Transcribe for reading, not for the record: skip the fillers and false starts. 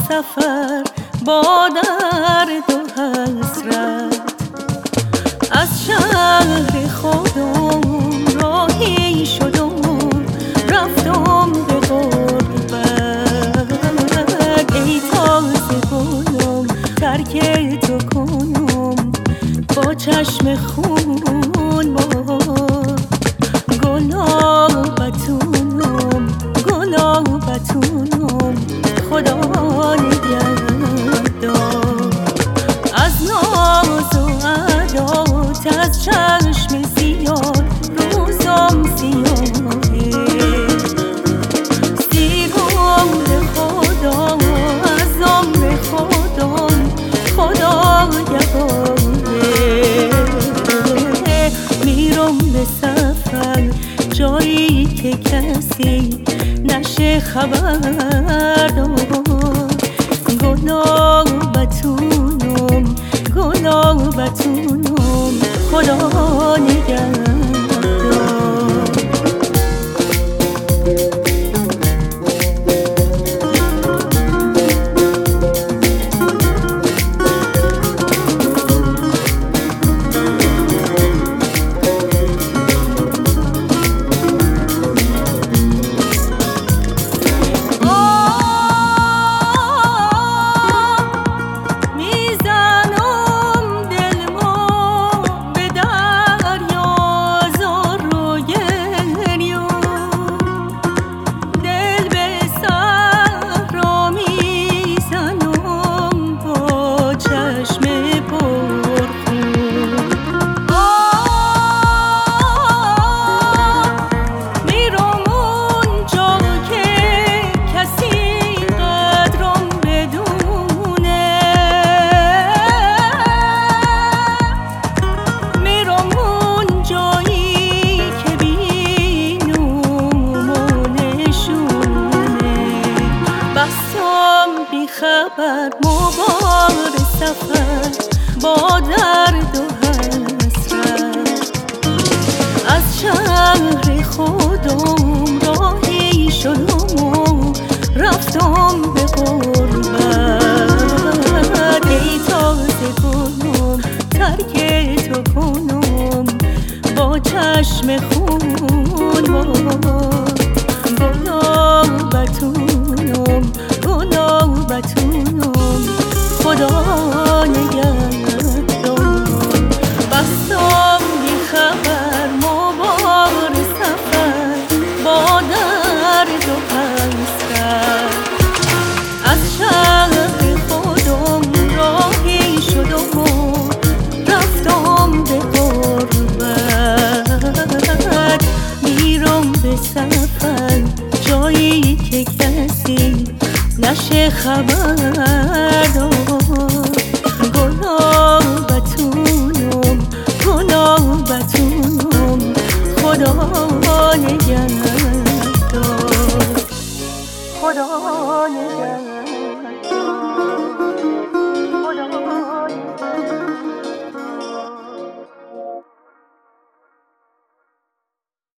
سفر با درد و حسرت، از شهر خودم راهی شدم رفتم به غربت. ای تازه گلم ترک تو کنم با چشم خون گلابتونم خدا نگهدار. از ناز و عدات از چشم زیاد روزم سیاهه، سیرم خدا از عمر خودم خدا نگهداره. میرم به سفر جایی که کسی نشه خبر دار. گلابتونم خدا نگهدار. خبر مبار سفر با درد و حسرت، از شهر خودم راهی شدم و رفتم به غربت. ای تازه گلم ترک تو کنم با چشم خون گلابتونم خدا نگهدار. بستم بی خبر مبار سفر با درد و حسرت، از شهر خودم راهی شدم و رفتم به غربت. میرم به سفر جایی که کسی نشه خبر دار. گلابتونم خدا نگهدار.